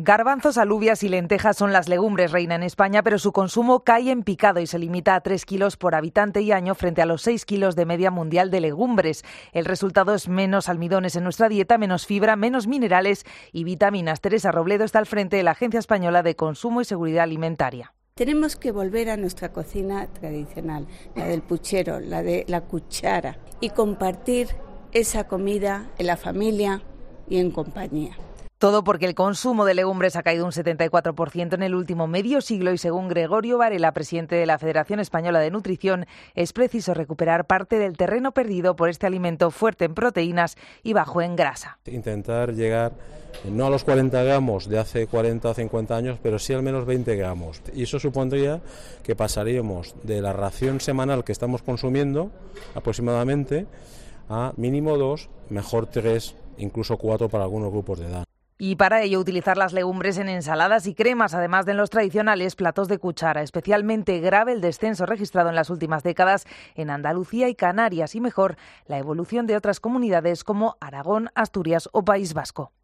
Garbanzos, alubias y lentejas son las legumbres reina en España, pero su consumo cae en picado y se limita a 3 kilos por habitante y año frente a los 6 kilos de media mundial de legumbres. El resultado es menos almidones en nuestra dieta, menos fibra, menos minerales y vitaminas. Teresa Robledo está al frente de la Agencia Española de Consumo y Seguridad Alimentaria. Tenemos que volver a nuestra cocina tradicional, la del puchero, la de la cuchara, y compartir esa comida en la familia y en compañía. Todo porque el consumo de legumbres ha caído un 74% en el último medio siglo y según Gregorio Varela, presidente de la Federación Española de Nutrición, es preciso recuperar parte del terreno perdido por este alimento fuerte en proteínas y bajo en grasa. Intentar llegar no a los 40 gramos de hace 40 o 50 años, pero sí al menos 20 gramos. Y eso supondría que pasaríamos de la ración semanal que estamos consumiendo aproximadamente a mínimo 2, mejor 3, incluso 4 para algunos grupos de edad. Y para ello utilizar las legumbres en ensaladas y cremas, además de en los tradicionales platos de cuchara. Especialmente grave el descenso registrado en las últimas décadas en Andalucía y Canarias y mejor la evolución de otras comunidades como Aragón, Asturias o País Vasco.